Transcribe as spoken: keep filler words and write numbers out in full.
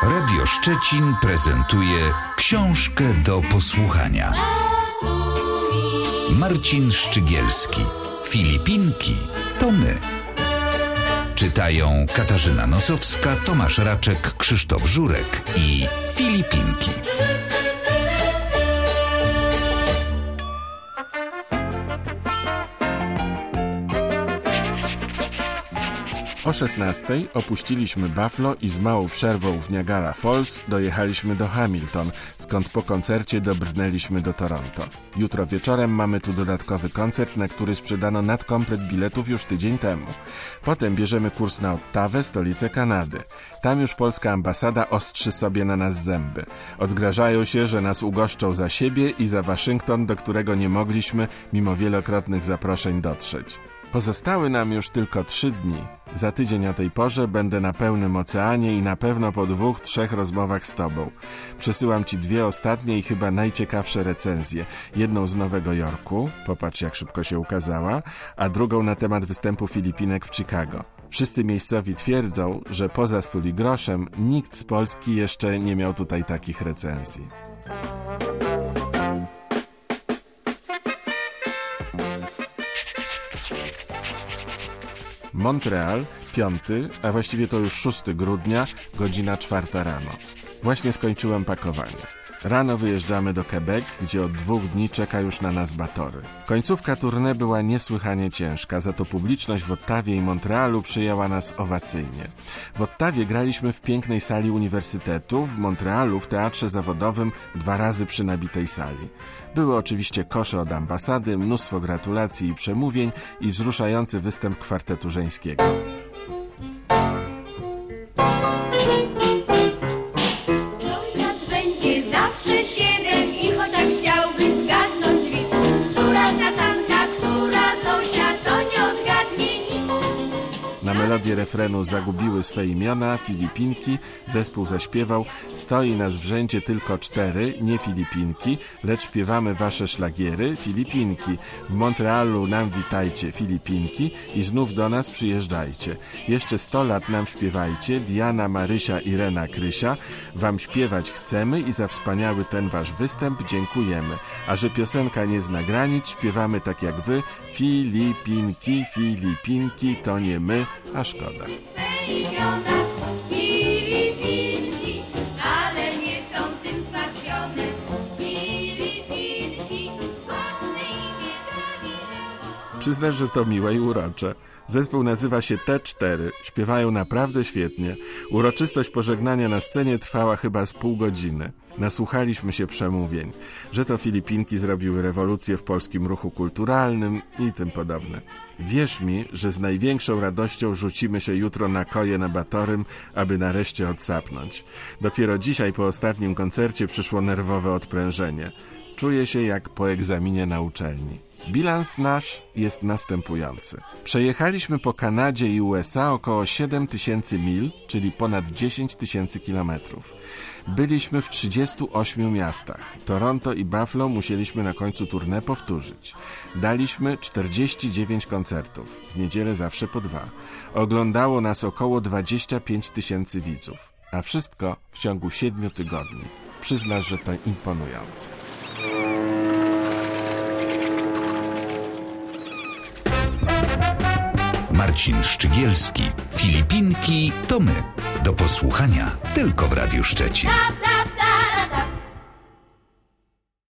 Radio Szczecin prezentuje książkę do posłuchania. Marcin Szczygielski. Filipinki to my. Czytają Katarzyna Nosowska, Tomasz Raczek, Krzysztof Żurek i Filipinki. O szesnastej opuściliśmy Buffalo i z małą przerwą w Niagara Falls dojechaliśmy do Hamilton, skąd po koncercie dobrnęliśmy do Toronto. Jutro wieczorem mamy tu dodatkowy koncert, na który sprzedano nadkomplet biletów już tydzień temu. Potem bierzemy kurs na Ottawę, stolicę Kanady. Tam już polska ambasada ostrzy sobie na nas zęby. Odgrażają się, że nas ugoszczą za siebie i za Waszyngton, do którego nie mogliśmy, mimo wielokrotnych zaproszeń, dotrzeć. Pozostały nam już tylko trzy dni. Za tydzień o tej porze będę na pełnym oceanie i na pewno po dwóch, trzech rozmowach z tobą. Przesyłam ci dwie ostatnie i chyba najciekawsze recenzje. Jedną z Nowego Jorku, popatrz jak szybko się ukazała, a drugą na temat występu Filipinek w Chicago. Wszyscy miejscowi twierdzą, że poza Stuligroszem nikt z Polski jeszcze nie miał tutaj takich recenzji. Montreal, piąty, a właściwie to już szóstego grudnia, godzina czwarta rano. Właśnie skończyłem pakowanie. Rano wyjeżdżamy do Quebec, gdzie od dwóch dni czeka już na nas batory. Końcówka tournée była niesłychanie ciężka, za to publiczność w Ottawie i Montrealu przyjęła nas owacyjnie. W Ottawie graliśmy w pięknej sali uniwersytetu, w Montrealu w teatrze zawodowym dwa razy przy nabitej sali. Były oczywiście kosze od ambasady, mnóstwo gratulacji i przemówień i wzruszający występ kwartetu żeńskiego. Siedem i chociaż chciałby zgadnąć widz, która znasanka, która Zosia, to nie odgadnie nic. Na melodię refrenu zagubiły swe imiona Filipinki, zespół zaśpiewał: stoi nas w rzędzie tylko cztery, nie Filipinki, lecz śpiewamy wasze szlagiery, Filipinki. W Montrealu nam witajcie, Filipinki, i znów do nas przyjeżdżajcie. Jeszcze sto lat nam śpiewajcie, Diana, Marysia, Irena, Krysia. Wam śpiewać chcemy i za wspaniały ten wasz występ dziękujemy. A że piosenka nie zna granic, śpiewamy tak jak wy, Filipinki, Filipinki, to nie my, a szkoda. Filipinki, ale nie są tym zmartwione. Filipinki, własne imię zaginęło. Przyznasz, że to miłe i urocze. Zespół nazywa się T cztery. Śpiewają naprawdę świetnie. Uroczystość pożegnania na scenie trwała chyba z pół godziny. Nasłuchaliśmy się przemówień, że to Filipinki zrobiły rewolucję w polskim ruchu kulturalnym i tym podobne. Wierz mi, że z największą radością rzucimy się jutro na koje na Batorym, aby nareszcie odsapnąć. Dopiero dzisiaj po ostatnim koncercie przyszło nerwowe odprężenie. Czuję się jak po egzaminie na uczelni. Bilans nasz jest następujący. Przejechaliśmy po Kanadzie i U S A około siedem tysięcy mil, czyli ponad dziesięć tysięcy kilometrów. Byliśmy w trzydziestu ośmiu miastach. Toronto i Buffalo musieliśmy na końcu tournée powtórzyć. Daliśmy czterdzieści dziewięć koncertów, w niedzielę zawsze po dwa. Oglądało nas około dwadzieścia pięć tysięcy widzów, a wszystko w ciągu siedmiu tygodni. Przyznasz, że to imponujące. Marcin Szczygielski. Filipinki to my. Do posłuchania tylko w Radiu Szczecin. Tap, tap.